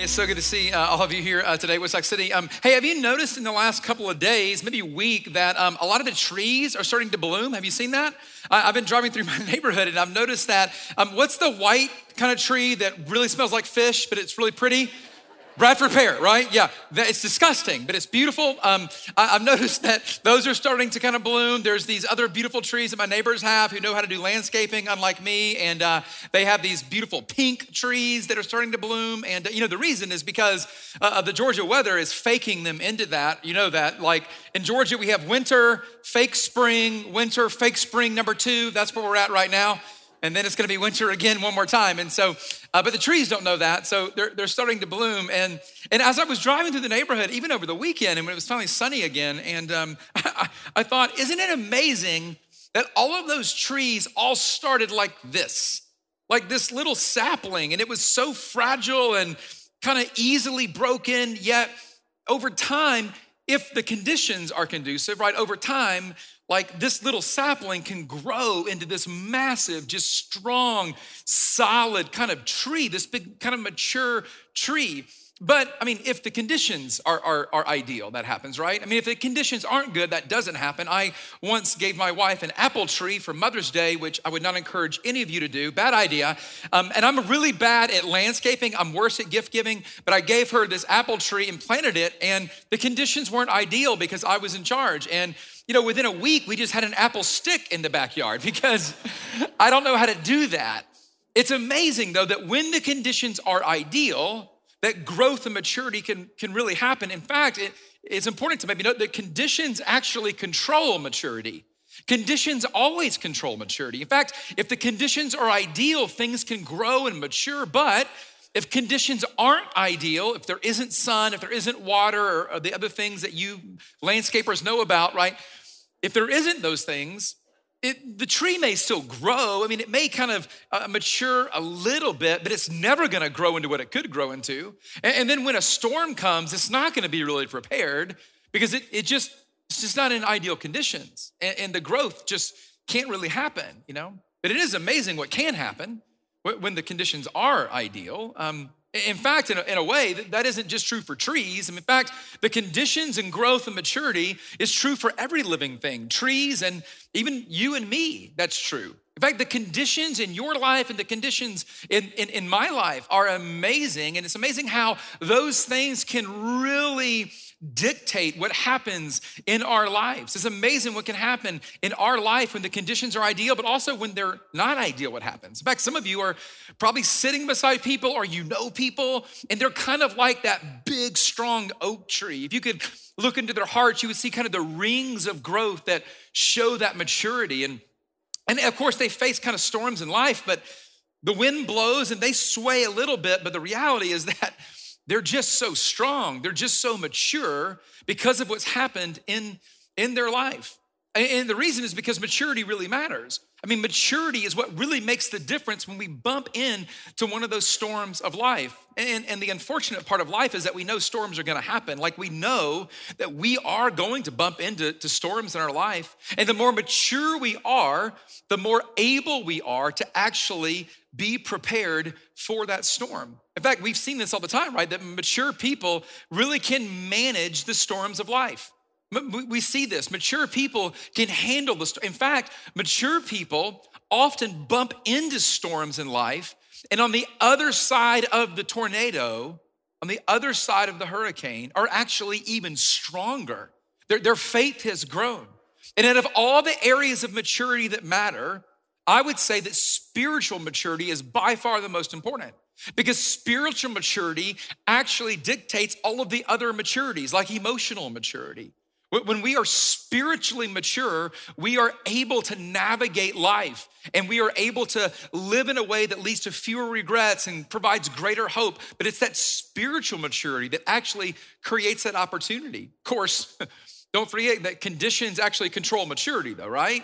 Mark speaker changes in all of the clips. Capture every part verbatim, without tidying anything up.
Speaker 1: It's so good to see uh, all of you here uh, today, Woodstock City. Um, hey, have you noticed in the last couple of days, maybe a week, that um, a lot of the trees are starting to bloom? Have you seen that? I, I've been driving through my neighborhood and I've noticed that. Um, what's the white kind of tree that really smells like fish, but it's really pretty? Bradford pear, right? Yeah, it's disgusting, but it's beautiful. Um, I, I've noticed that those are starting to kind of bloom. There's these other beautiful trees that my neighbors have who know how to do landscaping, unlike me, and uh, they have these beautiful pink trees that are starting to bloom. And uh, you know, the reason is because uh, the Georgia weather is faking them into that. You know that, like in Georgia, we have winter, fake spring, winter, fake spring number two. That's where we're at right now. And then it's gonna be winter again one more time. And so, uh, but the trees don't know that. So they're, they're starting to bloom. And, and as I was driving through the neighborhood, even over the weekend, and when it was finally sunny again, and um, I, I thought, isn't it amazing that all of those trees all started like this, like this little sapling, and it was so fragile and kind of easily broken, yet over time, if the conditions are conducive, right, over time, like this little sapling can grow into this massive, just strong, solid kind of tree, this big kind of mature tree. But I mean, if the conditions are, are, are ideal, that happens, right? I mean, if the conditions aren't good, that doesn't happen. I once gave my wife an apple tree for Mother's Day, which I would not encourage any of you to do. Bad idea. Um, and I'm really bad at landscaping. I'm worse at gift giving, but I gave her this apple tree and planted it, and the conditions weren't ideal because I was in charge. And you know, within a week, we just had an apple stick in the backyard because I don't know how to do that. It's amazing though, that when the conditions are ideal, that growth and maturity can, can really happen. In fact, it, it's important to maybe note that conditions actually control maturity. Conditions always control maturity. In fact, if the conditions are ideal, things can grow and mature, but if conditions aren't ideal, if there isn't sun, if there isn't water, or, or the other things that you landscapers know about, right? If there isn't those things, it, the tree may still grow. I mean, it may kind of uh, mature a little bit, but it's never gonna grow into what it could grow into. And, and then when a storm comes, it's not gonna be really prepared because it, it just, it's just not in ideal conditions. And, and the growth just can't really happen, you know? But it is amazing what can happen when the conditions are ideal. Um, in fact, in a, in a way, that, that isn't just true for trees. In fact, the conditions and growth and maturity is true for every living thing, trees and even you and me, that's true. In fact, the conditions in your life and the conditions in, in, in my life are amazing. And it's amazing how those things can really dictate what happens in our lives. It's amazing what can happen in our life when the conditions are ideal, but also when they're not ideal, what happens. In fact, some of you are probably sitting beside people or you know people, and they're kind of like that big, strong oak tree. If you could look into their hearts, you would see kind of the rings of growth that show that maturity. And, and of course, they face kind of storms in life, but the wind blows and they sway a little bit, but the reality is that they're just so strong. They're just so mature because of what's happened in, in their life. And the reason is because maturity really matters. I mean, maturity is what really makes the difference when we bump into one of those storms of life. And, and the unfortunate part of life is that we know storms are gonna happen. Like we know that we are going to bump into to storms in our life. And the more mature we are, the more able we are to actually be prepared for that storm. In fact, we've seen this all the time, right? That mature people really can manage the storms of life. We see this. Mature people can handle the storm. In fact, mature people often bump into storms in life, and on the other side of the tornado, on the other side of the hurricane, are actually even stronger. Their, their faith has grown. And out of all the areas of maturity that matter, I would say that spiritual maturity is by far the most important, because spiritual maturity actually dictates all of the other maturities, like emotional maturity. When we are spiritually mature, we are able to navigate life, and we are able to live in a way that leads to fewer regrets and provides greater hope. But it's that spiritual maturity that actually creates that opportunity. Of course, don't forget that conditions actually control maturity though, right?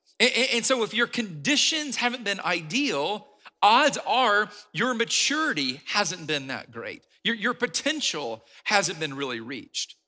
Speaker 1: And so if your conditions haven't been ideal, odds are your maturity hasn't been that great. Your, your potential hasn't been really reached.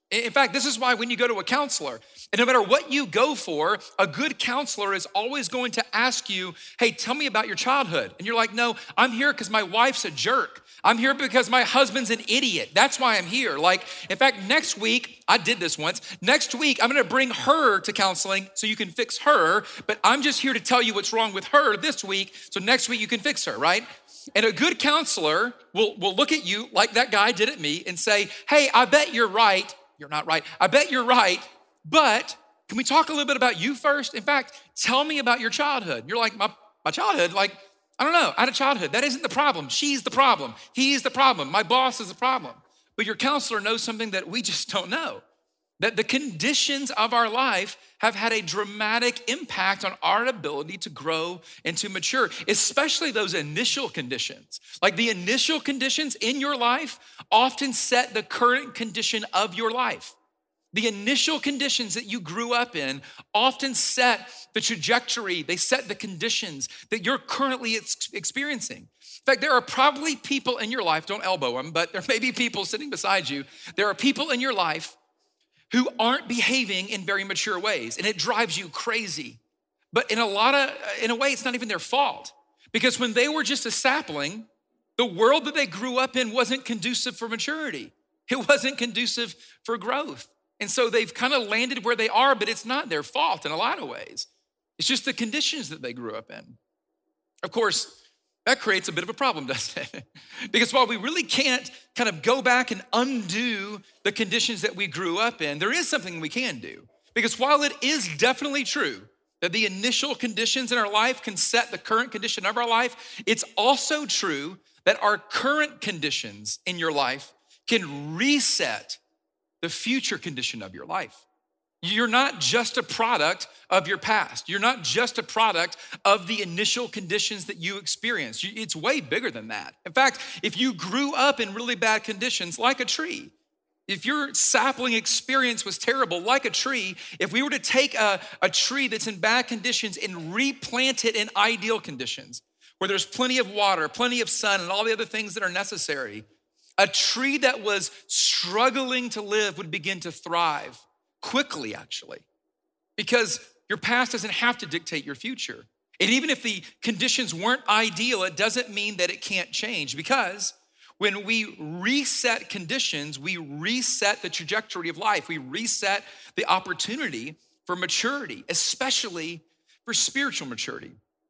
Speaker 1: In fact, this is why when you go to a counselor, and no matter what you go for, a good counselor is always going to ask you, hey, tell me about your childhood. And you're like, no, I'm here because my wife's a jerk. I'm here because my husband's an idiot. That's why I'm here. Like, in fact, next week, I did this once. Next week, I'm gonna bring her to counseling so you can fix her, but I'm just here to tell you what's wrong with her this week, so next week you can fix her, right? And a good counselor will, will look at you like that guy did at me and say, hey, I bet you're right. You're not right. I bet you're right, but can we talk a little bit about you first? In fact, tell me about your childhood. You're like, my, my childhood? Like, I don't know, I had a childhood. That isn't the problem. She's the problem. He's the problem. My boss is the problem. But your counselor knows something that we just don't know, that the conditions of our life have had a dramatic impact on our ability to grow and to mature, especially those initial conditions. Like the initial conditions in your life often set the current condition of your life. The initial conditions that you grew up in often set the trajectory, they set the conditions that you're currently ex- experiencing. In fact, there are probably people in your life, don't elbow them, but there may be people sitting beside you. There are people in your life who aren't behaving in very mature ways, and it drives you crazy. But in a lot of, in a way, it's not even their fault, because when they were just a sapling, the world that they grew up in wasn't conducive for maturity. It wasn't conducive for growth. And so they've kind of landed where they are, but it's not their fault in a lot of ways. It's just the conditions that they grew up in. Of course, that creates a bit of a problem, doesn't it? Because while we really can't kind of go back and undo the conditions that we grew up in, there is something we can do. Because while it is definitely true that the initial conditions in our life can set the current condition of our life, it's also true that our current conditions in your life can reset the future condition of your life. You're not just a product of your past. You're not just a product of the initial conditions that you experienced. It's way bigger than that. In fact, if you grew up in really bad conditions, like a tree, if your sapling experience was terrible, like a tree, if we were to take a, a tree that's in bad conditions and replant it in ideal conditions, where there's plenty of water, plenty of sun, and all the other things that are necessary, a tree that was struggling to live would begin to thrive quickly, actually, because your past doesn't have to dictate your future. And even if the conditions weren't ideal, it doesn't mean that it can't change, because when we reset conditions, we reset the trajectory of life. We reset the opportunity for maturity, especially for spiritual maturity.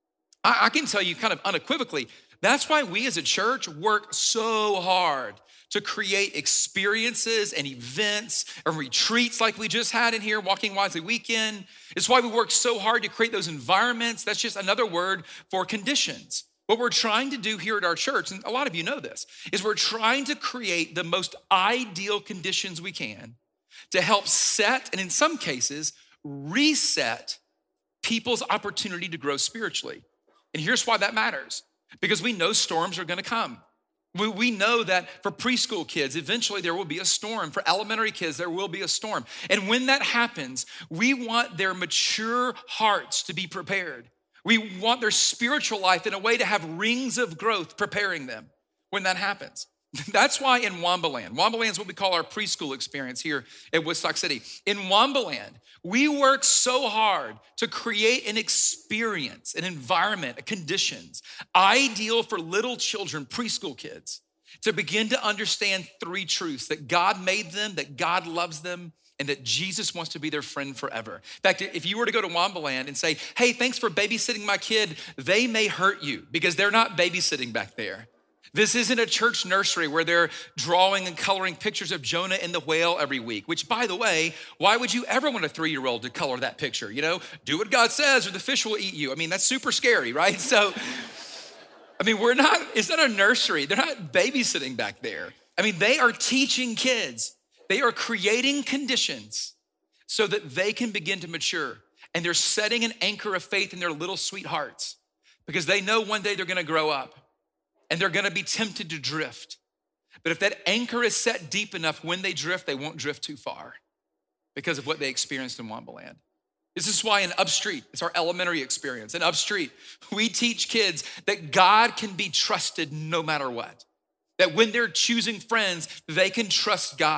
Speaker 1: I, I can tell you kind of unequivocally, that's why we as a church work so hard to create experiences and events and retreats like we just had in here, Walking Wisely Weekend. It's why we work so hard to create those environments. That's just another word for conditions. What we're trying to do here at our church, and a lot of you know this, is we're trying to create the most ideal conditions we can to help set, and in some cases, reset people's opportunity to grow spiritually. And here's why that matters. Because we know storms are gonna come. We, we know that for preschool kids, eventually there will be a storm. For elementary kids, there will be a storm. And when that happens, we want their mature hearts to be prepared. We want their spiritual life in a way to have rings of growth preparing them when that happens. That's why in Wambaland, Wambaland is what we call our preschool experience here at Woodstock City. In Wambaland, we work so hard to create an experience, an environment, conditions ideal for little children, preschool kids, to begin to understand three truths: that God made them, that God loves them, and that Jesus wants to be their friend forever. In fact, if you were to go to Wambaland and say, hey, thanks for babysitting my kid, they may hurt you because they're not babysitting back there. This isn't a church nursery where they're drawing and coloring pictures of Jonah and the whale every week, which, by the way, why would you ever want a three-year-old to color that picture? You know, do what God says or the fish will eat you. I mean, that's super scary, right? So, I mean, we're not, it's not a nursery. They're not babysitting back there. I mean, they are teaching kids. They are creating conditions so that they can begin to mature. And they're setting an anchor of faith in their little sweethearts because they know one day they're gonna grow up. And they're gonna be tempted to drift. But if that anchor is set deep enough, when they drift, they won't drift too far because of what they experienced in Wambaland. This is why in Upstreet, it's our elementary experience. In Upstreet, we teach kids that God can be trusted no matter what. That when they're choosing friends, they can trust God.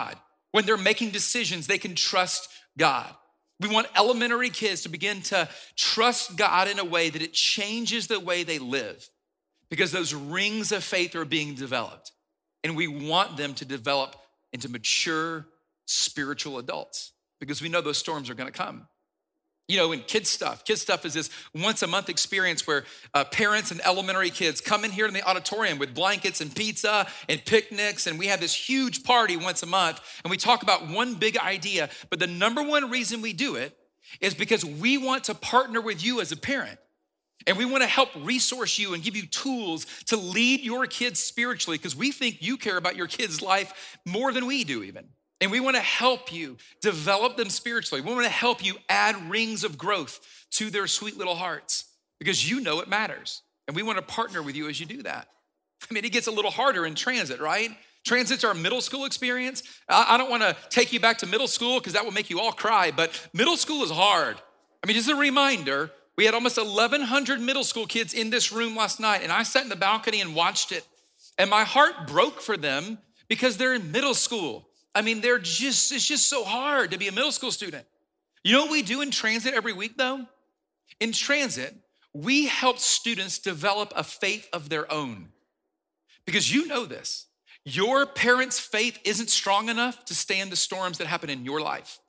Speaker 1: When they're making decisions, they can trust God. We want elementary kids to begin to trust God in a way that it changes the way they live, because those rings of faith are being developed. And we want them to develop into mature spiritual adults, because we know those storms are gonna come. You know, in kids stuff, kids stuff is this once a month experience where uh, parents and elementary kids come in here in the auditorium with blankets and pizza and picnics, and we have this huge party once a month, and we talk about one big idea. But the number one reason we do it is because we want to partner with you as a parent, and we want to help resource you and give you tools to lead your kids spiritually, because we think you care about your kids' life more than we do even. And we want to help you develop them spiritually. We want to help you add rings of growth to their sweet little hearts, because you know it matters. And we want to partner with you as you do that. I mean, it gets a little harder in transit, right? Transit's our middle school experience. I don't want to take you back to middle school because that will make you all cry, but middle school is hard. I mean, just a reminder, we had almost eleven hundred middle school kids in this room last night, and I sat in the balcony and watched it. And my heart broke for them because they're in middle school. I mean, they're just, it's just so hard to be a middle school student. You know what we do in transit every week though? In transit, we help students develop a faith of their own. Because you know this, your parents' faith isn't strong enough to stand the storms that happen in your life.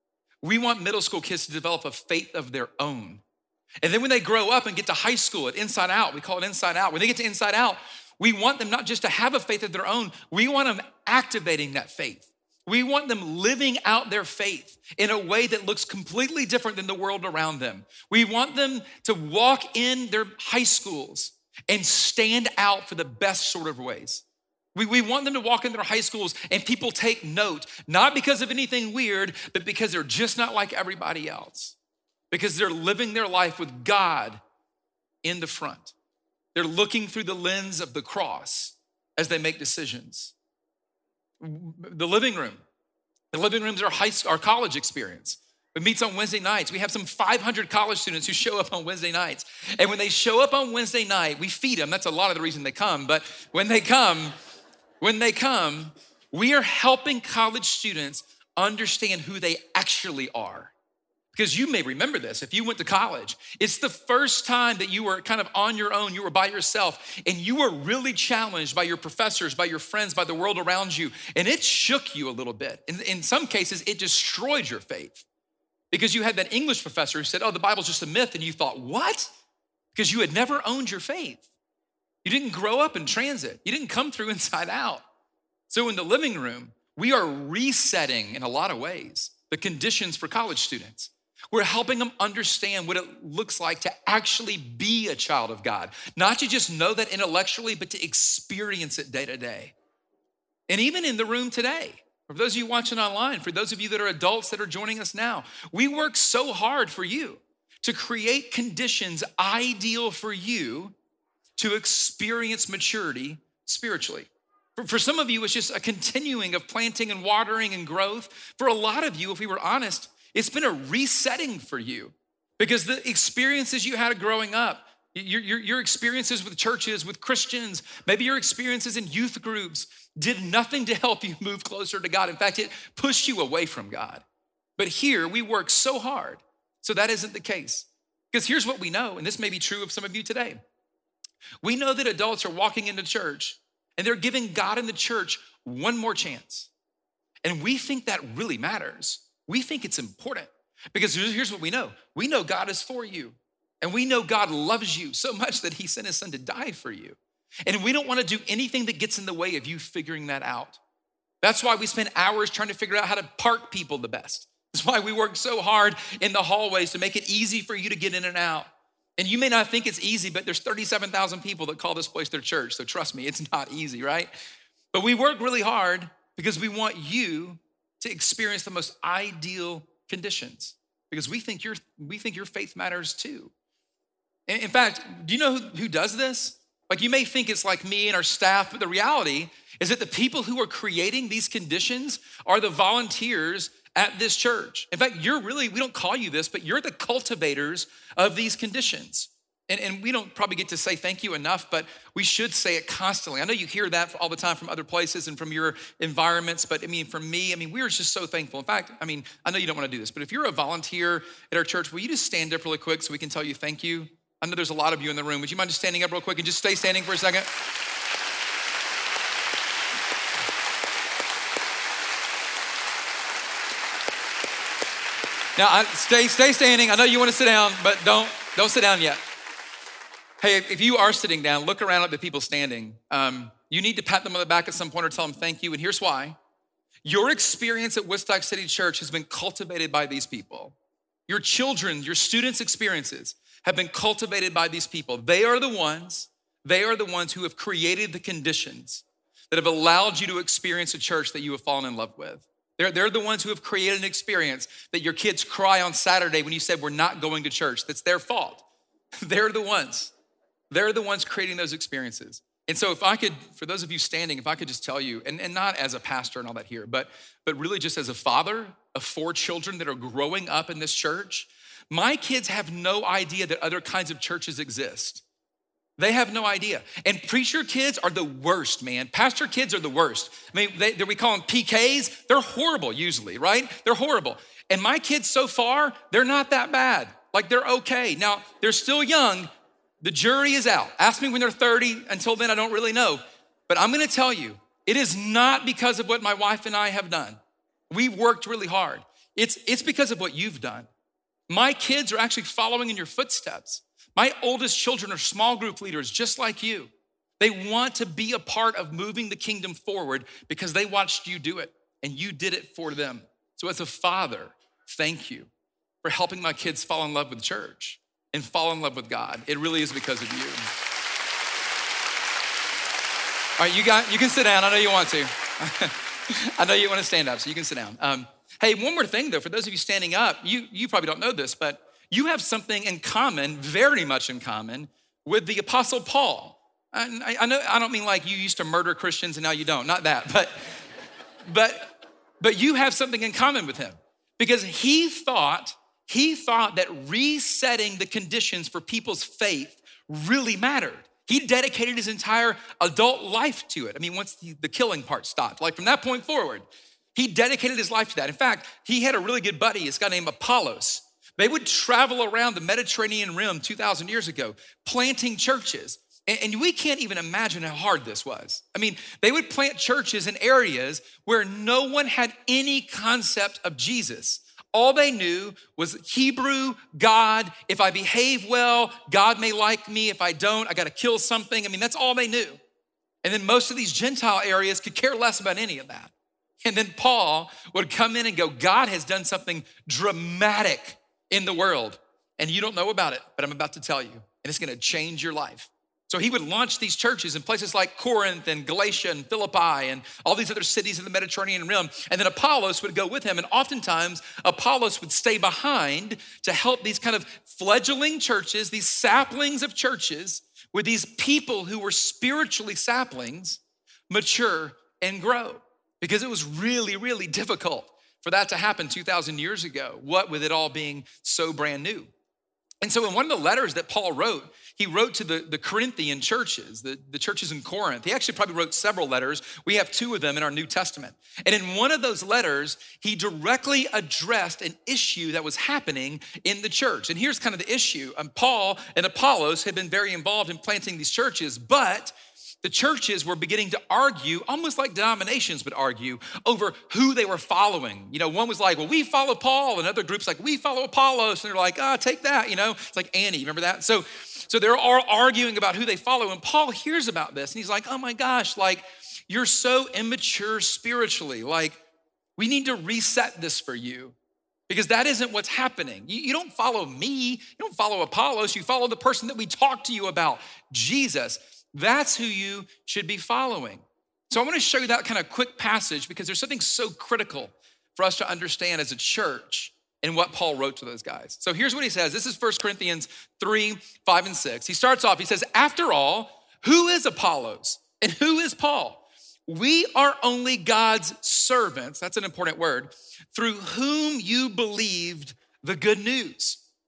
Speaker 1: We want middle school kids to develop a faith of their own. And then when they grow up and get to high school at Inside Out, we call it Inside Out. When they get to Inside Out, we want them not just to have a faith of their own, we want them activating that faith. We want them living out their faith in a way that looks completely different than the world around them. We want them to walk in their high schools and stand out for the best sort of ways. We, we want them to walk in their high schools and people take note, not because of anything weird, but because they're just not like everybody else. Because they're living their life with God in the front. They're looking through the lens of the cross as they make decisions. The living room. The living room is our, high, our college experience. It meets on Wednesday nights. We have some five hundred college students who show up on Wednesday nights. And when they show up on Wednesday night, we feed them. That's a lot of the reason they come. But when they come, when they come, we are helping college students understand who they actually are. Because you may remember this, if you went to college, it's the first time that you were kind of on your own, you were by yourself, and you were really challenged by your professors, by your friends, by the world around you, and it shook you a little bit. In, in some cases, it destroyed your faith, because you had that English professor who said, oh, the Bible's just a myth, and you thought, what? Because you had never owned your faith. You didn't grow up in transit. You didn't come through Inside Out. So in the living room, we are resetting, in a lot of ways, the conditions for college students. We're helping them understand what it looks like to actually be a child of God. Not to just know that intellectually, but to experience it day to day. And even in the room today, for those of you watching online, for those of you that are adults that are joining us now, we work so hard for you to create conditions ideal for you to experience maturity spiritually. For, for some of you, it's just a continuing of planting and watering and growth. For a lot of you, if we were honest, it's been a resetting for you, because the experiences you had growing up, your, your, your experiences with churches, with Christians, maybe your experiences in youth groups did nothing to help you move closer to God. In fact, it pushed you away from God. But here we work so hard, so that isn't the case. Because here's what we know, and this may be true of some of you today. We know that adults are walking into church and they're giving God and the church one more chance. And we think that really matters. We think it's important, because here's what we know. We know God is for you, and we know God loves you so much that he sent his son to die for you. And we don't want to do anything that gets in the way of you figuring that out. That's why we spend hours trying to figure out how to park people the best. That's why we work so hard in the hallways to make it easy for you to get in and out. And you may not think it's easy, but there's thirty-seven thousand people that call this place their church. So trust me, it's not easy, right? But we work really hard because we want you to experience the most ideal conditions, because we think your we think your faith matters too. In, in fact, do you know who, who does this? Like, you may think it's like me and our staff, but the reality is that the people who are creating these conditions are the volunteers at this church. In fact, you're really, we don't call you this, but you're the cultivators of these conditions. And, and we don't probably get to say thank you enough, but we should say it constantly. I know you hear that all the time from other places and from your environments, but I mean, for me, I mean, we're just so thankful. In fact, I mean, I know you don't want to do this, but if you're a volunteer at our church, will you just stand up really quick so we can tell you thank you? I know there's a lot of you in the room. Would you mind just standing up real quick and just stay standing for a second? Now, I, stay, stay standing. I know you want to sit down, but don't, don't sit down yet. Hey, if you are sitting down, look around at the people standing. Um, you need to pat them on the back at some point or tell them thank you, and here's why. Your experience at Woodstock City Church has been cultivated by these people. Your children, your students' experiences have been cultivated by these people. They are the ones, they are the ones who have created the conditions that have allowed you to experience a church that you have fallen in love with. They're, they're the ones who have created an experience that your kids cry on Saturday when you said, we're not going to church. That's their fault. They're the ones. They're the ones creating those experiences. And so if I could, for those of you standing, if I could just tell you, and, and not as a pastor and all that here, but, but really just as a father of four children that are growing up in this church, my kids have no idea that other kinds of churches exist. They have no idea. And preacher kids are the worst, man. Pastor kids are the worst. I mean, they, we call them P Ks. They're horrible usually, right? They're horrible. And my kids so far, they're not that bad. Like they're okay. Now, they're still young. The jury is out. Ask me when they're thirty. Until then, I don't really know. But I'm gonna tell you, it is not because of what my wife and I have done. We've worked really hard. It's, it's because of what you've done. My kids are actually following in your footsteps. My oldest children are small group leaders just like you. They want to be a part of moving the kingdom forward because they watched you do it and you did it for them. So as a father, thank you for helping my kids fall in love with church and fall in love with God. It really is because of you. All right, you got, you can sit down. I know you want to. I know you want to stand up, so you can sit down. Um, hey, one more thing though, for those of you standing up, you, you probably don't know this, but you have something in common, very much in common, with the Apostle Paul. I, I know I don't mean like you used to murder Christians and now you don't, not that, but, but, but you have something in common with him because he thought, he thought that resetting the conditions for people's faith really mattered. He dedicated his entire adult life to it. I mean, once the, the killing part stopped, like from that point forward, he dedicated his life to that. In fact, he had a really good buddy, this guy named Apollos. They would travel around the Mediterranean rim two thousand years ago, planting churches. And, and we can't even imagine how hard this was. I mean, they would plant churches in areas where no one had any concept of Jesus. All they knew was Hebrew, God. If I behave well, God may like me. If I don't, I got to kill something. I mean, that's all they knew. And then most of these Gentile areas could care less about any of that. And then Paul would come in and go, God has done something dramatic in the world, and you don't know about it, but I'm about to tell you, and it's gonna change your life. So he would launch these churches in places like Corinth and Galatia and Philippi and all these other cities in the Mediterranean rim, and then Apollos would go with him, and oftentimes Apollos would stay behind to help these kind of fledgling churches, these saplings of churches, with these people who were spiritually saplings, mature and grow, because it was really, really difficult for that to happen two thousand years ago, what with it all being so brand new. And so in one of the letters that Paul wrote, he wrote to the, the Corinthian churches, the, the churches in Corinth. He actually probably wrote several letters. We have two of them in our New Testament. And in one of those letters, he directly addressed an issue that was happening in the church. And here's kind of the issue. Um, Paul and Apollos had been very involved in planting these churches, but the churches were beginning to argue, almost like denominations would argue, over who they were following. You know, one was like, well, we follow Paul, and other groups like, we follow Apollos, and they're like, ah, oh, take that, you know? It's like Annie, remember that? So, so they're all arguing about who they follow, and Paul hears about this, and he's like, oh my gosh, like, you're so immature spiritually. Like, we need to reset this for you, because that isn't what's happening. You, you don't follow me, you don't follow Apollos, you follow the person that we talked to you about, Jesus. That's who you should be following. So I want to show you that kind of quick passage because there's something so critical for us to understand as a church in what Paul wrote to those guys. So here's what he says. This is First Corinthians three, five, and six. He starts off, he says, after all, who is Apollos and who is Paul? We are only God's servants, that's an important word, through whom you believed the good news.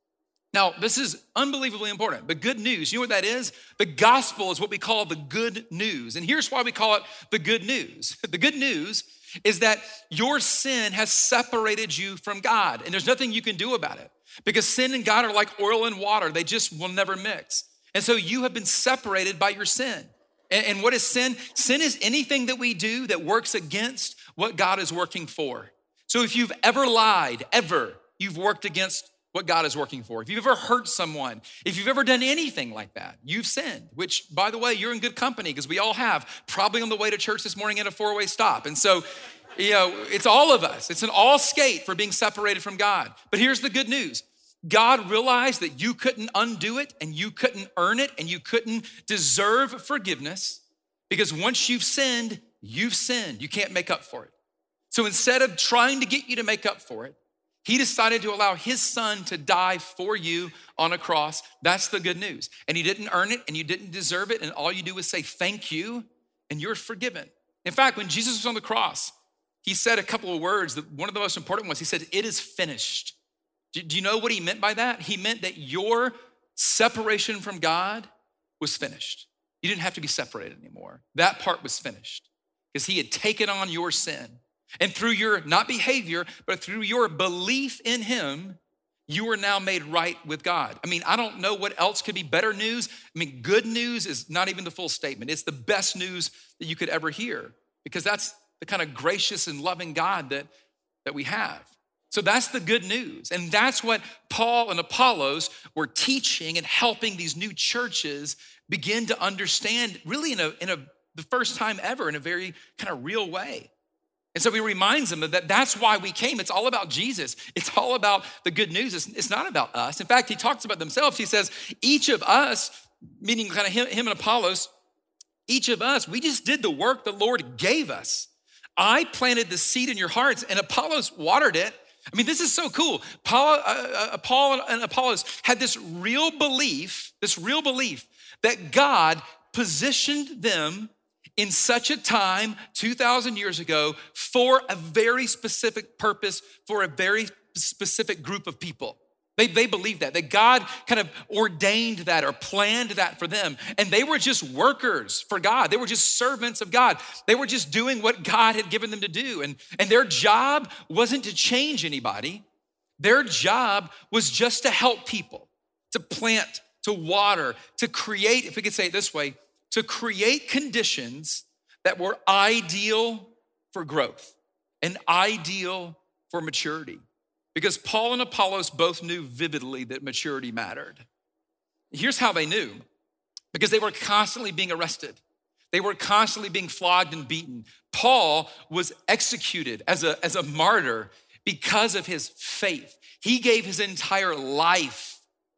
Speaker 1: Now, this is unbelievably important, but good news, you know what that is? The gospel is what we call the good news. And here's why we call it the good news. The good news is that your sin has separated you from God, and there's nothing you can do about it because sin and God are like oil and water. They just will never mix. And so you have been separated by your sin. And, and what is sin? Sin is anything that we do that works against what God is working for. So if you've ever lied, ever, you've worked against what God is working for. If you've ever hurt someone, if you've ever done anything like that, you've sinned, which, by the way, you're in good company because we all have, probably on the way to church this morning at a four-way stop. And so, you know, it's all of us. It's an all skate for being separated from God. But here's the good news. God realized that you couldn't undo it and you couldn't earn it and you couldn't deserve forgiveness because once you've sinned, you've sinned. You can't make up for it. So instead of trying to get you to make up for it, he decided to allow his son to die for you on a cross. That's the good news. And he didn't earn it and you didn't deserve it. And all you do is say thank you and you're forgiven. In fact, when Jesus was on the cross, he said a couple of words. That one of the most important ones, he said, it is finished. Do you know what he meant by that? He meant that your separation from God was finished. You didn't have to be separated anymore. That part was finished because he had taken on your sin. And through your, not behavior, but through your belief in him, you are now made right with God. I mean, I don't know what else could be better news. I mean, good news is not even the full statement. It's the best news that you could ever hear because that's the kind of gracious and loving God that, that we have. So that's the good news. And that's what Paul and Apollos were teaching and helping these new churches begin to understand really in a, in a the first time ever in a very kind of real way. And so he reminds them that that's why we came. It's all about Jesus. It's all about the good news. It's, it's not about us. In fact, he talks about themselves. He says, each of us, meaning kind of him, him and Apollos, each of us, we just did the work the Lord gave us. I planted the seed in your hearts and Apollos watered it. I mean, this is so cool. Paul, uh, uh, Paul and Apollos had this real belief, this real belief that God positioned them in such a time, two thousand years ago, for a very specific purpose, for a very specific group of people. They, they believed that, that God kind of ordained that or planned that for them. And they were just workers for God. They were just servants of God. They were just doing what God had given them to do. And, and their job wasn't to change anybody. Their job was just to help people, to plant, to water, to create, if we could say it this way, to create conditions that were ideal for growth and ideal for maturity. Because Paul and Apollos both knew vividly that maturity mattered. Here's how they knew. Because they were constantly being arrested. They were constantly being flogged and beaten. Paul was executed as a, as a martyr because of his faith. He gave his entire life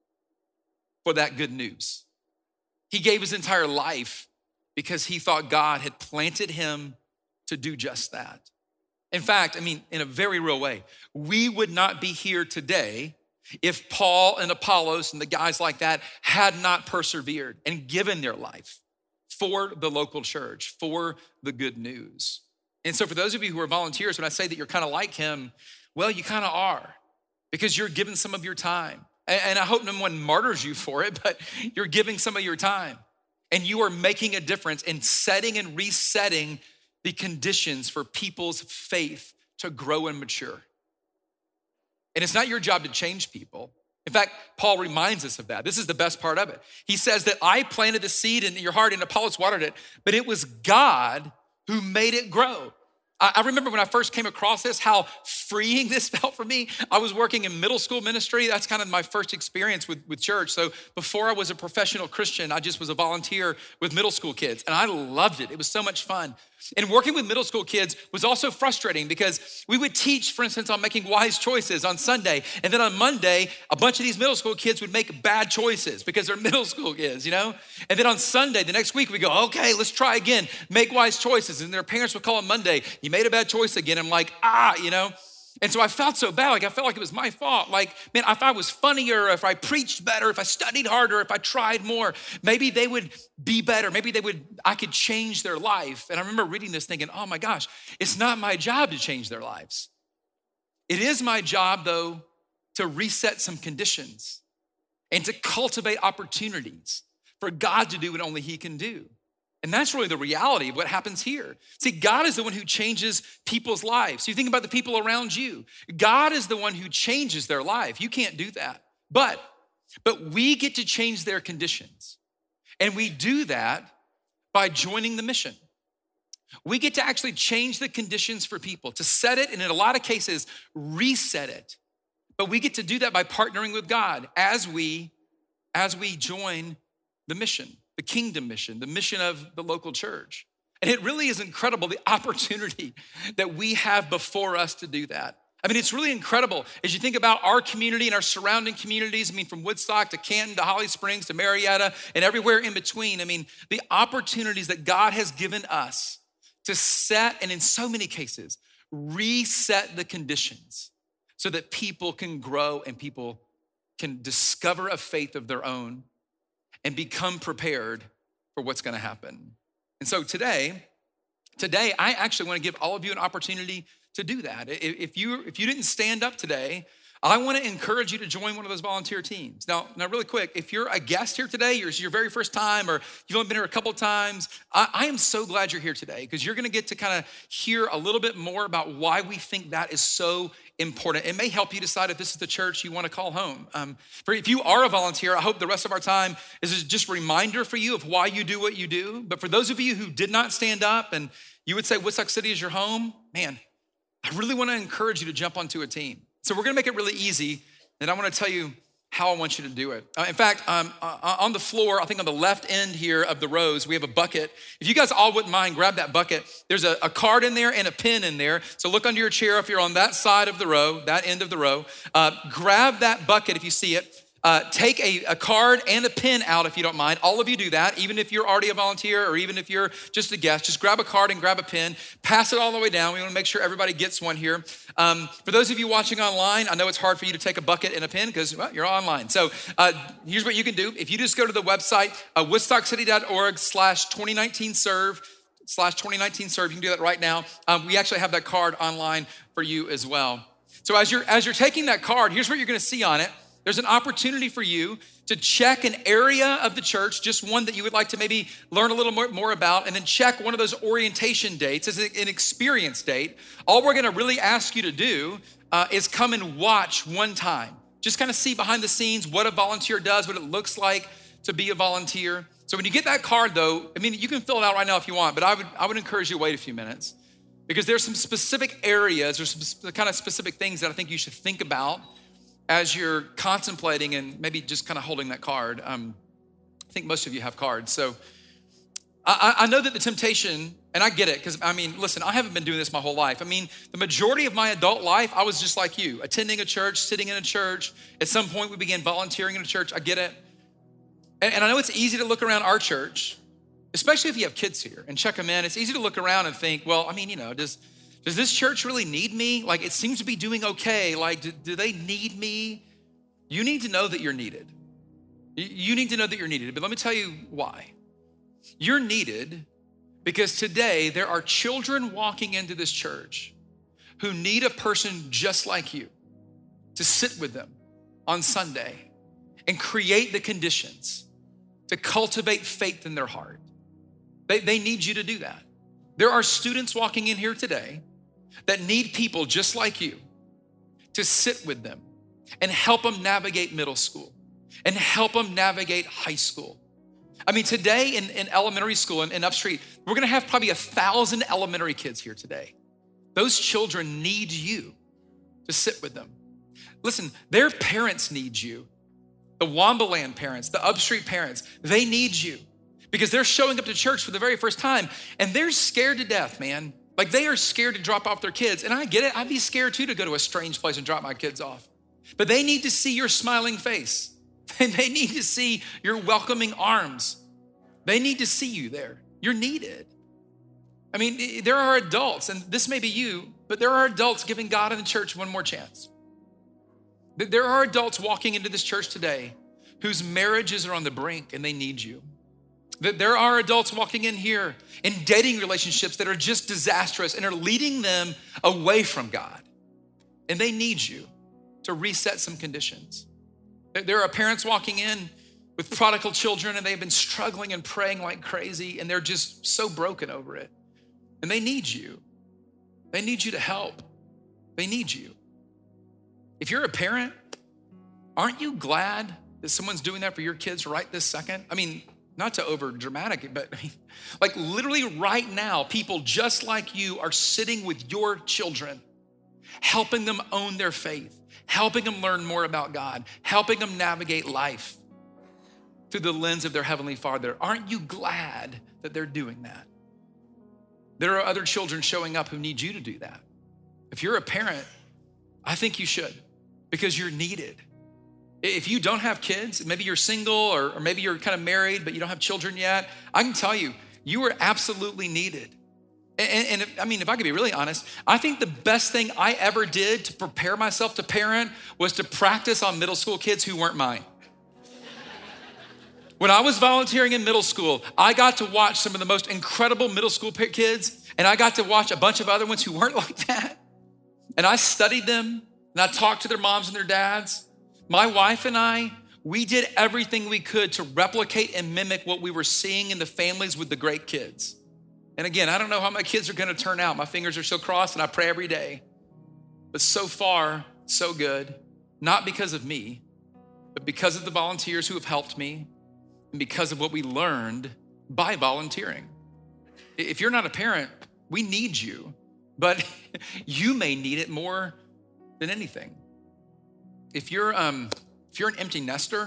Speaker 1: for that good news. He gave his entire life because he thought God had planted him to do just that. In fact, I mean, in a very real way, we would not be here today if Paul and Apollos and the guys like that had not persevered and given their life for the local church, for the good news. And so for those of you who are volunteers, when I say that you're kind of like him, well, you kind of are because you're giving some of your time. And I hope no one martyrs you for it, but you're giving some of your time and you are making a difference in setting and resetting the conditions for people's faith to grow and mature. And it's not your job to change people. In fact, Paul reminds us of that. This is the best part of it. He says that I planted the seed in your heart and Apollos watered it, but it was God who made it grow. I remember when I first came across this, how freeing this felt for me. I was working in middle school ministry. That's kind of my first experience with, with church. So before I was a professional Christian, I just was a volunteer with middle school kids. And I loved it. It was so much fun. And working with middle school kids was also frustrating because we would teach, for instance, on making wise choices on Sunday. And then on Monday, a bunch of these middle school kids would make bad choices because they're middle school kids, you know? And then on Sunday, the next week, we go, okay, let's try again, make wise choices. And their parents would call on Monday, you made a bad choice again. I'm like, ah, you know? And so I felt so bad, like I felt like it was my fault. Like, man, if I was funnier, if I preached better, if I studied harder, if I tried more, maybe they would be better. Maybe they would, I could change their life. And I remember reading this thinking, oh my gosh, it's not my job to change their lives. It is my job though, to reset some conditions and to cultivate opportunities for God to do what only he can do. And that's really the reality of what happens here. See, God is the one who changes people's lives. So you think about the people around you. God is the one who changes their life. You can't do that. But, but we get to change their conditions. And we do that by joining the mission. We get to actually change the conditions for people, to set it, and in a lot of cases, reset it. But we get to do that by partnering with God as we, as we join the mission, the kingdom mission, the mission of the local church. And it really is incredible, the opportunity that we have before us to do that. I mean, it's really incredible as you think about our community and our surrounding communities. I mean, from Woodstock to Canton to Holly Springs to Marietta and everywhere in between. I mean, the opportunities that God has given us to set, and in so many cases, reset the conditions so that people can grow and people can discover a faith of their own and become prepared for what's gonna happen. And so today, today, I actually wanna give all of you an opportunity to do that. If you, if you didn't stand up today, I wanna encourage you to join one of those volunteer teams. Now, now really quick, if you're a guest here today, it's your very first time, or you've only been here a couple of times, I, I am so glad you're here today, because you're gonna get to kind of hear a little bit more about why we think that is so important. It may help you decide if this is the church you wanna call home. Um, for if you are a volunteer, I hope the rest of our time is just a reminder for you of why you do what you do. But for those of you who did not stand up and you would say Woodstock City is your home, man, I really wanna encourage you to jump onto a team. So we're gonna make it really easy, and I wanna tell you how I want you to do it. Uh, in fact, um, uh, on the floor, I think on the left end here of the rows, we have a bucket. If you guys all wouldn't mind, grab that bucket. There's a, a card in there and a pen in there. So look under your chair if you're on that side of the row, that end of the row. Uh, grab that bucket if you see it. Uh, take a, a card and a pen out if you don't mind. All of you do that, even if you're already a volunteer or even if you're just a guest. Just grab a card and grab a pen. Pass it all the way down. We wanna make sure everybody gets one here. Um, for those of you watching online, I know it's hard for you to take a bucket and a pen because, well, you're online. So uh, here's what you can do. If you just go to the website, uh, woodstockcity.org slash 2019 serve, slash 2019 serve, you can do that right now. Um, we actually have that card online for you as well. So as you're, as you're taking that card, here's what you're gonna see on it. There's an opportunity for you to check an area of the church, just one that you would like to maybe learn a little more, more about, and then check one of those orientation dates as an experience date. All we're gonna really ask you to do uh, is come and watch one time. Just kind of see behind the scenes what a volunteer does, what it looks like to be a volunteer. So when you get that card though, I mean, you can fill it out right now if you want, but I would, I would encourage you to wait a few minutes, because there's some specific areas or some kind of specific things that I think you should think about as you're contemplating and maybe just kind of holding that card. Um, I think most of you have cards. So I, I know that the temptation, and I get it, because I mean, listen, I haven't been doing this my whole life. I mean, the majority of my adult life, I was just like you, attending a church, sitting in a church. At some point we began volunteering in a church. I get it. And, and I know it's easy to look around our church, especially if you have kids here, and check them in. It's easy to look around and think, well, I mean, you know, does, Does this church really need me? Like, it seems to be doing okay. Like, do, do they need me? You need to know that you're needed. You need to know that you're needed. But let me tell you why. You're needed because today there are children walking into this church who need a person just like you to sit with them on Sunday and create the conditions to cultivate faith in their heart. They, they need you to do that. There are students walking in here today that need people just like you to sit with them and help them navigate middle school and help them navigate high school. I mean, today in, in elementary school in, in Upstreet, we're gonna have probably a thousand elementary kids here today. Those children need you to sit with them. Listen, their parents need you. The Wombaland parents, the Upstreet parents, they need you because they're showing up to church for the very first time and they're scared to death, man. Like, they are scared to drop off their kids. And I get it, I'd be scared too to go to a strange place and drop my kids off. But they need to see your smiling face. And they need to see your welcoming arms. They need to see you there. You're needed. I mean, there are adults, and this may be you, but there are adults giving God and the church one more chance. There are adults walking into this church today whose marriages are on the brink and they need you. There are adults walking in here in dating relationships that are just disastrous and are leading them away from God. And they need you to reset some conditions. There are parents walking in with prodigal children and they've been struggling and praying like crazy and they're just so broken over it. And they need you. They need you to help. They need you. If you're a parent, aren't you glad that someone's doing that for your kids right this second? I mean, not to over dramatic it, but I mean, like literally right now, people just like you are sitting with your children, helping them own their faith, helping them learn more about God, helping them navigate life through the lens of their Heavenly Father. Aren't you glad that they're doing that? There are other children showing up who need you to do that. If you're a parent, I think you should, because you're needed. If you don't have kids, maybe you're single or, or maybe you're kind of married, but you don't have children yet, I can tell you, you are absolutely needed. And, and if, I mean, if I could be really honest, I think the best thing I ever did to prepare myself to parent was to practice on middle school kids who weren't mine. When I was volunteering in middle school, I got to watch some of the most incredible middle school kids, and I got to watch a bunch of other ones who weren't like that. And I studied them, and I talked to their moms and their dads. My wife and I, we did everything we could to replicate and mimic what we were seeing in the families with the great kids. And again, I don't know how my kids are gonna turn out. My fingers are still crossed and I pray every day. But so far, so good. Not because of me, but because of the volunteers who have helped me and because of what we learned by volunteering. If you're not a parent, we need you, but you may need it more than anything. If you're um, if you're an empty nester,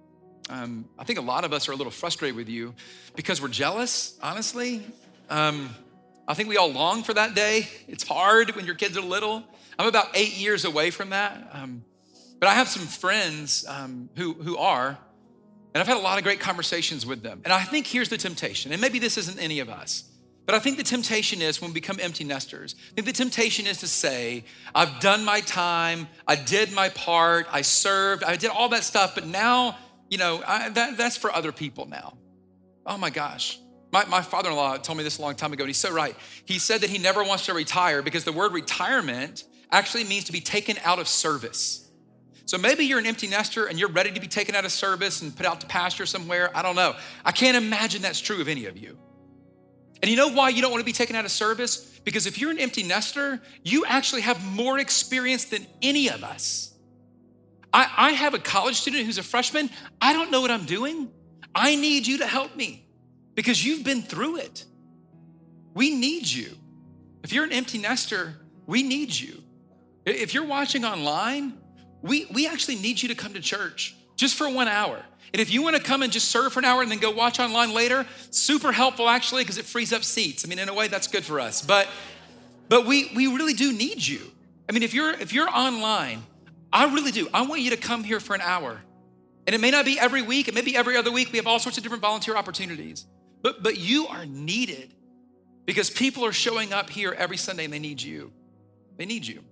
Speaker 1: um, I think a lot of us are a little frustrated with you because we're jealous, honestly. Um, I think we all long for that day. It's hard when your kids are little. I'm about eight years away from that. Um, but I have some friends um, who, who are, and I've had a lot of great conversations with them. And I think here's the temptation, and maybe this isn't any of us, but I think the temptation is when we become empty nesters, I think the temptation is to say, I've done my time, I did my part, I served, I did all that stuff, but now, you know, I, that, that's for other people now. Oh my gosh. My, my father-in-law told me this a long time ago, and he's so right. He said that he never wants to retire because the word retirement actually means to be taken out of service. So maybe you're an empty nester and you're ready to be taken out of service and put out to pasture somewhere. I don't know. I can't imagine that's true of any of you. And you know why you don't want to be taken out of service? Because if you're an empty nester, you actually have more experience than any of us. I, I have a college student who's a freshman. I don't know what I'm doing. I need you to help me because you've been through it. We need you. If you're an empty nester, we need you. If you're watching online, we, we actually need you to come to church just for one hour. And if you want to come and just serve for an hour and then go watch online later, super helpful actually, because it frees up seats. I mean, in a way, that's good for us. But but we we really do need you. I mean, if you're if you're online, I really do. I want you to come here for an hour. And it may not be every week, it may be every other week. We have all sorts of different volunteer opportunities. But but you are needed because people are showing up here every Sunday and they need you. They need you.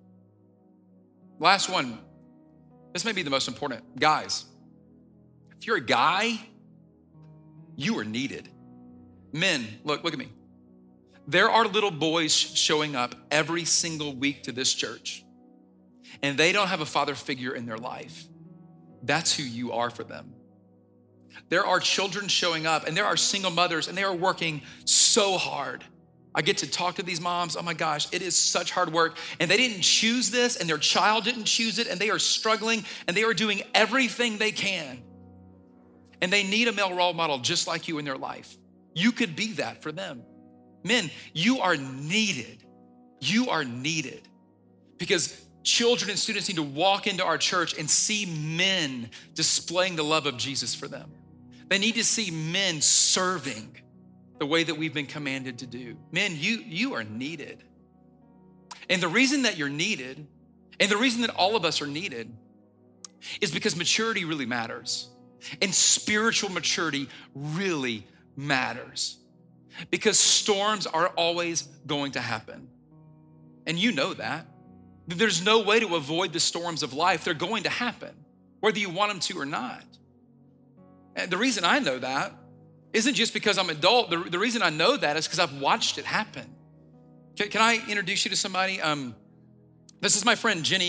Speaker 1: Last one. This may be the most important. Guys. If you're a guy, you are needed. Men, look, look at me. There are little boys showing up every single week to this church, and they don't have a father figure in their life. That's who you are for them. There are children showing up, and there are single mothers, and they are working so hard. I get to talk to these moms. Oh my gosh, it is such hard work. And they didn't choose this, and their child didn't choose it, and they are struggling, and they are doing everything they can. And they need a male role model just like you in their life. You could be that for them. Men, you are needed. You are needed. Because children and students need to walk into our church and see men displaying the love of Jesus for them. They need to see men serving the way that we've been commanded to do. Men, you, you are needed. And the reason that you're needed, and the reason that all of us are needed, is because maturity really matters. And spiritual maturity really matters because storms are always going to happen. And you know that. There's no way to avoid the storms of life. They're going to happen, whether you want them to or not. And the reason I know that isn't just because I'm an adult. The, the reason I know that is because I've watched it happen. Can, can I introduce you to somebody? Um, this is my friend, Jenny.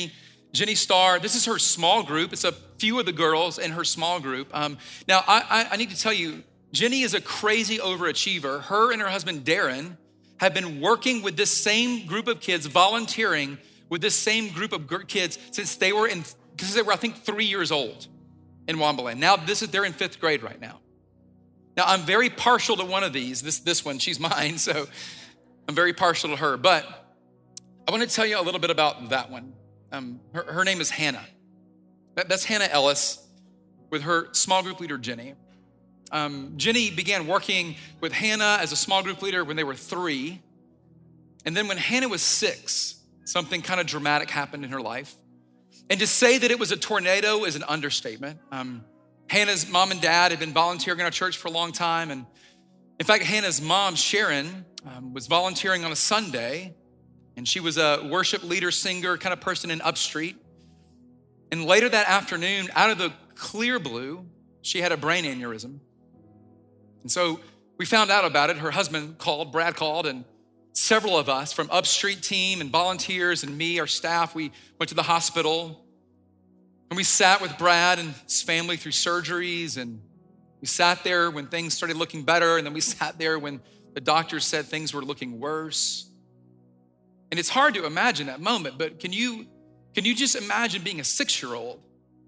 Speaker 1: Jenny Starr, this is her small group. It's a few of the girls in her small group. Um, now, I, I, I need to tell you, Jenny is a crazy overachiever. Her and her husband, Darren, have been working with this same group of kids, volunteering with this same group of kids since they were in, because they were, I think, three years old in Wombaland. Now, this is they're in fifth grade right now. Now, I'm very partial to one of these. This, this one, she's mine, so I'm very partial to her. But I want to tell you a little bit about that one. Um, her, her name is Hannah. That, that's Hannah Ellis with her small group leader, Jenny. Um, Jenny began working with Hannah as a small group leader when they were three. And then when Hannah was six, something kind of dramatic happened in her life. And to say that it was a tornado is an understatement. Um, Hannah's mom and dad had been volunteering in our church for a long time. And in fact, Hannah's mom, Sharon, um, was volunteering on a Sunday. And she was a worship leader, singer kind of person in Upstreet. And later that afternoon, out of the clear blue, she had a brain aneurysm. And so we found out about it. Her husband called, Brad called, and several of us from Upstreet team and volunteers and me, our staff, we went to the hospital. And we sat with Brad and his family through surgeries. And we sat there when things started looking better. And then we sat there when the doctors said things were looking worse. And it's hard to imagine that moment, but can you, can you just imagine being a six-year-old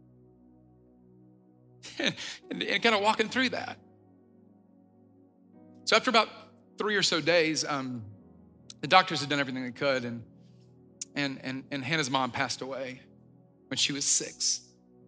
Speaker 1: and, and, and kind of walking through that? So after about three or so days, um, the doctors had done everything they could, and, and, and, and Hannah's mom passed away when she was six.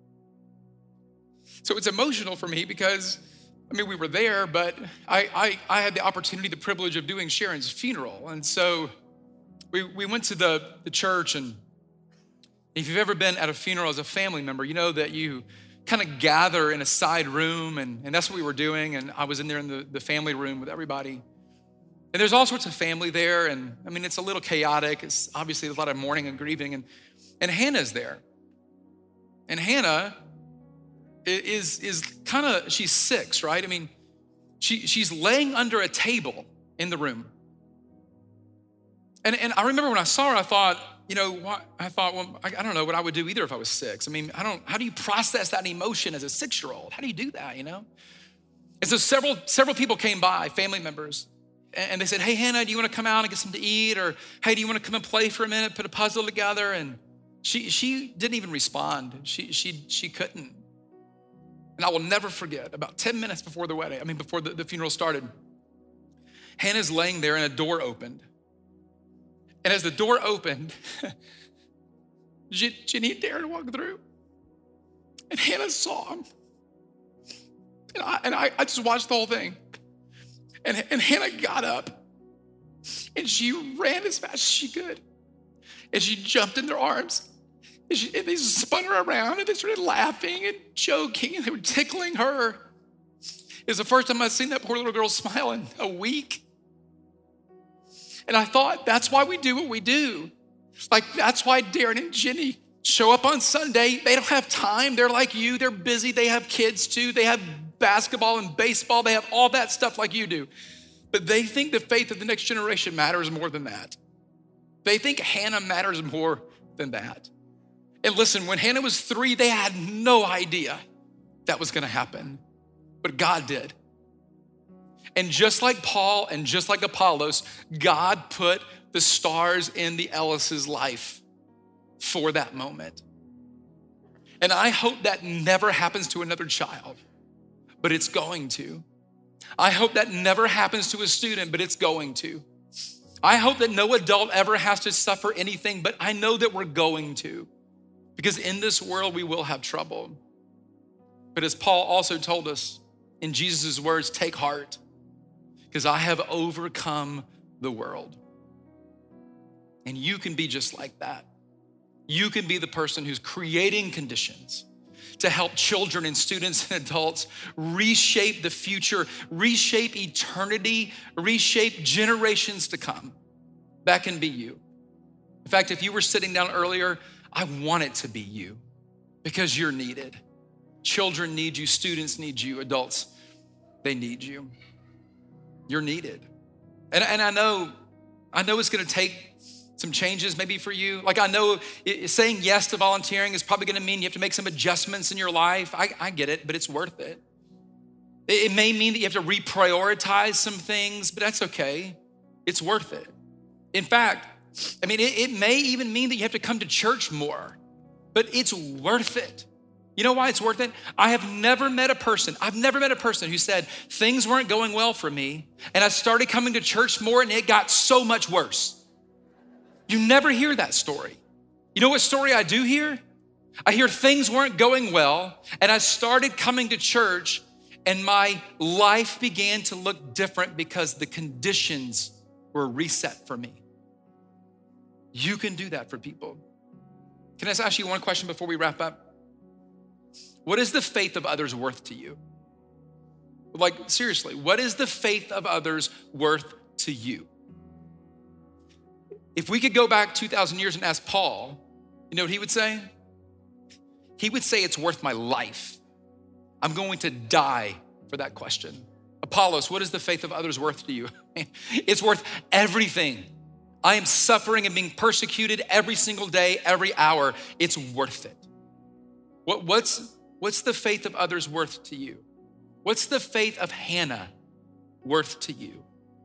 Speaker 1: So it's emotional for me because, I mean, we were there, but I, I, I had the opportunity, the privilege of doing Sharon's funeral. And so we, we went to the, the church, and if you've ever been at a funeral as a family member, you know that you kind of gather in a side room, and, and that's what we were doing. And I was in there in the, the family room with everybody. And there's all sorts of family there. And I mean, it's a little chaotic. It's obviously a lot of mourning and grieving. And, and Hannah's there. And Hannah is, is kind of, she's six, right? I mean, she, she's laying under a table in the room. And, and I remember when I saw her, I thought, you know, what, I thought, well, I, I don't know what I would do either if I was six. I mean, I don't, how do you process that emotion as a six-year-old? How do you do that, you know? And so several, several people came by, family members, and they said, hey, Hannah, do you want to come out and get something to eat? Or, hey, do you want to come and play for a minute, put a puzzle together? And she, she didn't even respond. She, she, she couldn't. And I will never forget, about ten minutes before the wedding, I mean, before the, the funeral started, Hannah's laying there and a door opened. And as the door opened, Jenny and Darren walked through. And Hannah saw him. And I, and I, I just watched the whole thing. And, and Hannah got up. And she ran as fast as she could. And she jumped in their arms. And, she, and they spun her around. And they started laughing and joking. And they were tickling her. It was the first time I'd seen that poor little girl smile in a week. And I thought, that's why we do what we do. Like, that's why Darren and Jenny show up on Sunday. They don't have time. They're like you. They're busy. They have kids too. They have basketball and baseball. They have all that stuff like you do. But they think the faith of the next generation matters more than that. They think Hannah matters more than that. And listen, when Hannah was three, they had no idea that was going to happen. But God did. And just like Paul and just like Apollos, God put the stars in the Ellis's life for that moment. And I hope that never happens to another child, but it's going to. I hope that never happens to a student, but it's going to. I hope that no adult ever has to suffer anything, but I know that we're going to. Because in this world, we will have trouble. But as Paul also told us in Jesus' words, take heart, because I have overcome the world. And you can be just like that. You can be the person who's creating conditions to help children and students and adults reshape the future, reshape eternity, reshape generations to come. That can be you. In fact, if you were sitting down earlier, I want it to be you because you're needed. Children need you, students need you, adults, they need you. You're needed. And, and I know, I know it's gonna take some changes maybe for you. Like I know it, saying yes to volunteering is probably gonna mean you have to make some adjustments in your life. I, I get it, but it's worth it. It, it may mean that you have to reprioritize some things, but that's okay. It's worth it. In fact, I mean, it, it may even mean that you have to come to church more, but it's worth it. You know why it's worth it? I have never met a person, I've never met a person who said things weren't going well for me and I started coming to church more and it got so much worse. You never hear that story. You know what story I do hear? I hear things weren't going well and I started coming to church and my life began to look different because the conditions were reset for me. You can do that for people. Can I just ask you one question before we wrap up? What is the faith of others worth to you? Like, seriously, what is the faith of others worth to you? If we could go back two thousand years and ask Paul, you know what he would say? He would say it's worth my life. I'm going to die for that question. Apollos, what is the faith of others worth to you? It's worth everything. I am suffering and being persecuted every single day, every hour. It's worth it. What, what's, what's the faith of others worth to you? What's the faith of Hannah worth to you?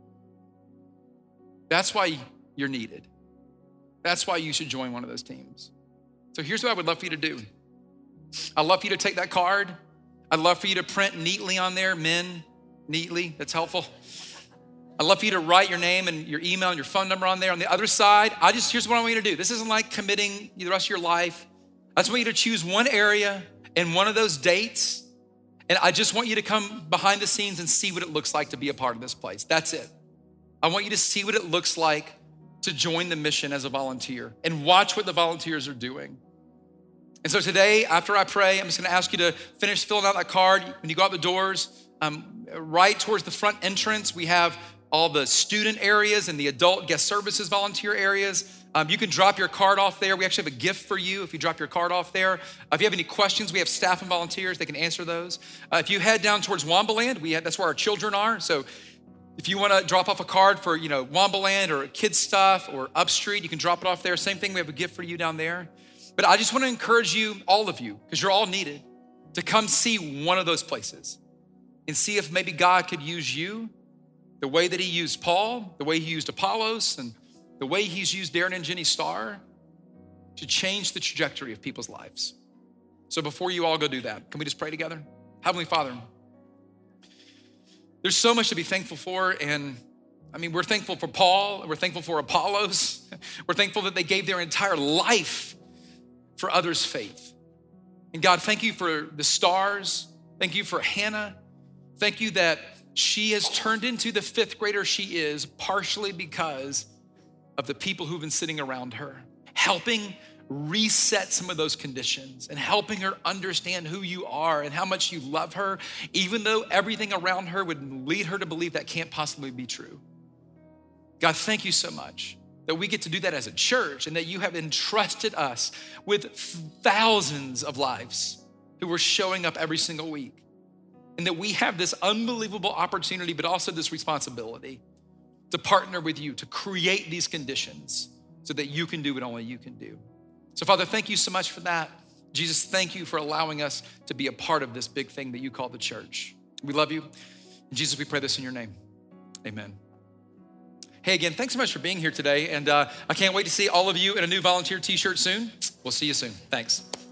Speaker 1: That's why you're needed. That's why you should join one of those teams. So here's what I would love for you to do. I'd love for you to take that card. I'd love for you to print neatly on there, men, neatly, that's helpful. I'd love for you to write your name and your email and your phone number on there. On the other side, I just, here's what I want you to do. This isn't like committing the rest of your life. I just want you to choose one area and one of those dates. And I just want you to come behind the scenes and see what it looks like to be a part of this place. That's it. I want you to see what it looks like to join the mission as a volunteer and watch what the volunteers are doing. And so today, after I pray, I'm just gonna ask you to finish filling out that card. When you go out the doors, um, right towards the front entrance, we have all the student areas and the adult guest services volunteer areas. Um, you can drop your card off there. We actually have a gift for you if you drop your card off there. Uh, if you have any questions, we have staff and volunteers. They can answer those. Uh, if you head down towards Wambaland, we have, that's where our children are. So if you wanna drop off a card for, you know, Wambaland or kids stuff or Upstreet, you can drop it off there. Same thing, we have a gift for you down there. But I just wanna encourage you, all of you, because you're all needed, to come see one of those places and see if maybe God could use you the way that he used Paul, the way he used Apollos, and the way he's used Darren and Jenny Starr to change the trajectory of people's lives. So before you all go do that, can we just pray together? Heavenly Father, there's so much to be thankful for, and I mean, we're thankful for Paul, we're thankful for Apollos, we're thankful that they gave their entire life for others' faith. And God, thank you for the stars, thank you for Hannah, thank you that she has turned into the fifth grader she is, partially because of the people who've been sitting around her, helping reset some of those conditions and helping her understand who you are and how much you love her, even though everything around her would lead her to believe that can't possibly be true. God, thank you so much that we get to do that as a church and that you have entrusted us with thousands of lives who are showing up every single week. And that we have this unbelievable opportunity, but also this responsibility to partner with you, to create these conditions so that you can do what only you can do. So Father, thank you so much for that. Jesus, thank you for allowing us to be a part of this big thing that you call the church. We love you. And Jesus, we pray this in your name. Amen. Hey, again, thanks so much for being here today. And uh, I can't wait to see all of you in a new volunteer t-shirt soon. We'll see you soon. Thanks.